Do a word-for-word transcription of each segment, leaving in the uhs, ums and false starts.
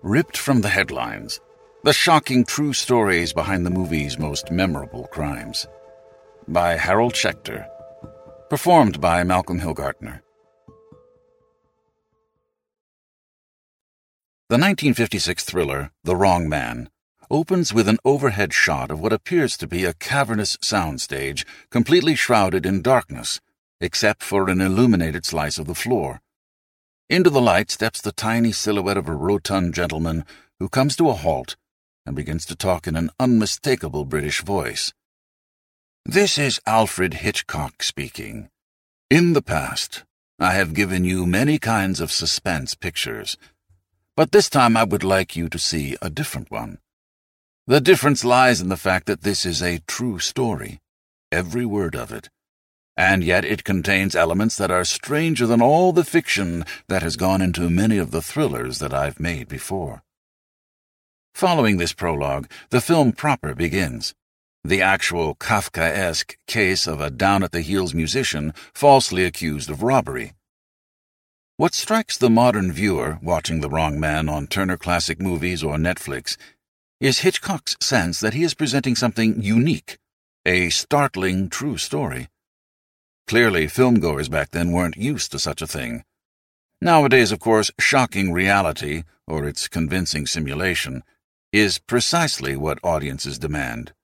Ripped from the headlines, the shocking true stories behind the movie's most memorable crimes. By Harold Schechter. Performed by Malcolm Hilgartner. The nineteen fifty-six thriller, The Wrong Man, opens with an overhead shot of what appears to be a cavernous soundstage completely shrouded in darkness, except for an illuminated slice of the floor. Into the light steps the tiny silhouette of a rotund gentleman who comes to a halt and begins to talk in an unmistakable British voice. "This is Alfred Hitchcock speaking. In the past, I have given you many kinds of suspense pictures, but this time I would like you to see a different one. The difference lies in the fact that this is a true story, every word of it, and yet it contains elements that are stranger than all the fiction that has gone into many of the thrillers that I've made before." Following this prologue, the film proper begins. The actual Kafkaesque case of a down-at-the-heels musician falsely accused of robbery. What strikes the modern viewer watching The Wrong Man on Turner Classic Movies or Netflix is Hitchcock's sense that he is presenting something unique, a startling true story. Clearly, filmgoers back then weren't used to such a thing. Nowadays, of course, shocking reality, or its convincing simulation, is precisely what audiences demand.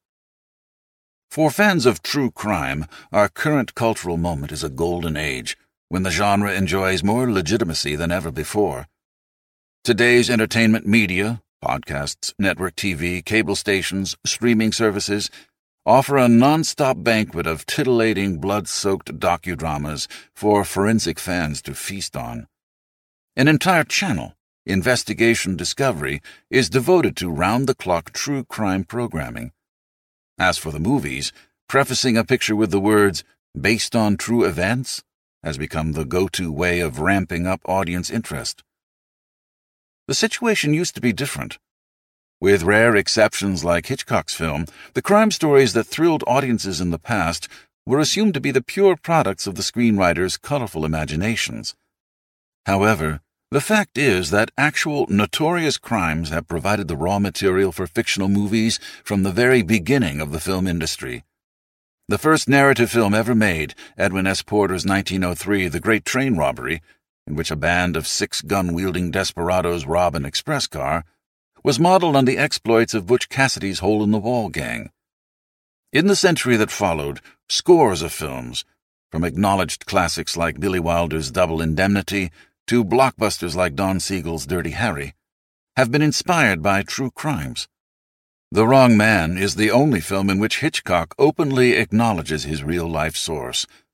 For fans of true crime, our current cultural moment is a golden age, when the genre enjoys more legitimacy than ever before. Today's entertainment media, podcasts, network T V, cable stations, streaming services, offer a non-stop banquet of titillating, blood-soaked docudramas for forensic fans to feast on. An entire channel, Investigation Discovery, is devoted to round-the-clock true crime programming. As for the movies, prefacing a picture with the words, "based on true events," has become the go-to way of ramping up audience interest. The situation used to be different. With rare exceptions like Hitchcock's film, the crime stories that thrilled audiences in the past were assumed to be the pure products of the screenwriter's colorful imaginations. However, the fact is that actual notorious crimes have provided the raw material for fictional movies from the very beginning of the film industry. The first narrative film ever made, Edwin S. Porter's nineteen oh three The Great Train Robbery, in which a band of six gun-wielding desperados rob an express car, was modeled on the exploits of Butch Cassidy's Hole-in-the-Wall gang. In the century that followed, scores of films, from acknowledged classics like Billy Wilder's Double Indemnity to blockbusters like Don Siegel's Dirty Harry, have been inspired by true crimes. The Wrong Man is the only film in which Hitchcock openly acknowledges his real-life source,